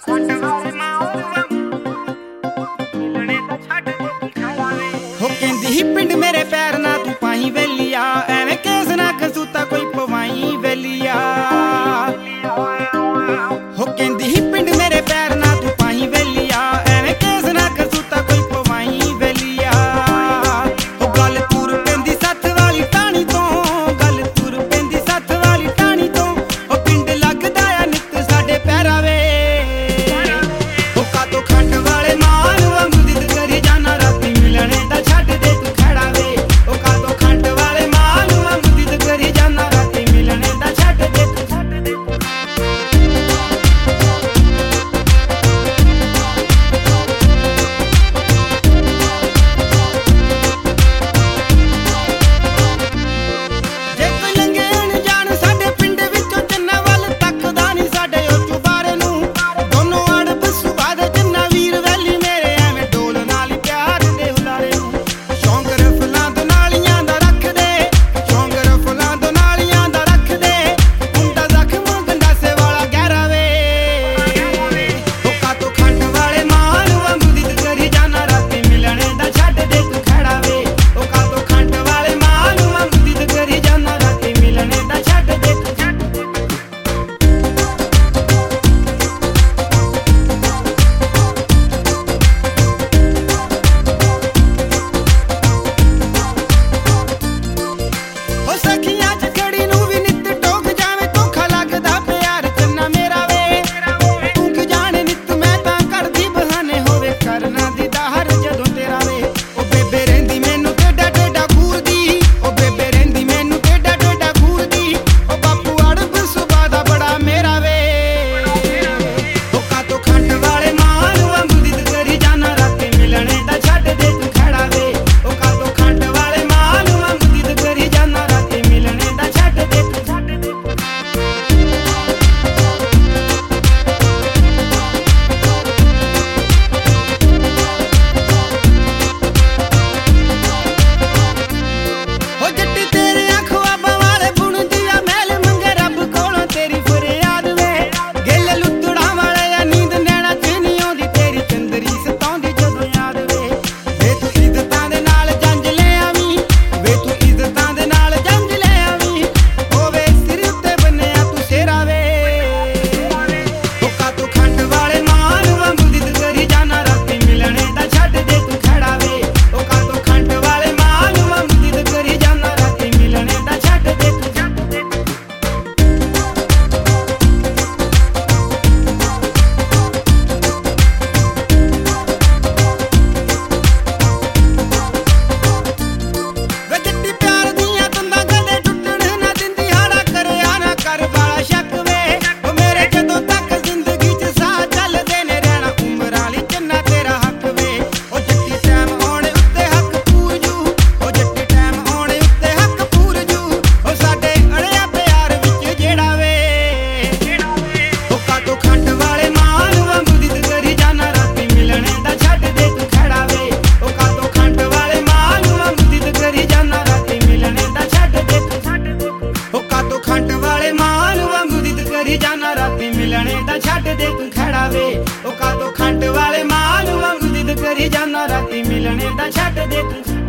हो कहंदी ही पिंड मेरे पैर ना तू पाई वेलिया, एवें केस ना कसूता कोई पवाई वेलिया। हो कहंदी ही पिंड मेरे पैर ना तू पाई वेलिया, एवें केस ना कसूता कोई पवाई वेलिया। हो गल तुर पेंदी सत्थ वाली टाणी तो, गल तुर पेंदी सत्थ वाली टाणी तो, हो पिंड लगदा आ नित साडे पैरा वे। हो कातो खंड वाले माल वांगू जिद करी जाना राती मिलने दा छड्ड दे तू खड़ा वे। हो कातो खंड वाले माल वांगू जिद करी जाना राती मिलने दा छड्ड दे तू छड्ड दे। जाना राती मिलने दा छड्ड दे तू खड़ा वे। ओ कातो खंड वाले माल वांगू जिद करी जाना राती मिलने दा छड्ड दे तू।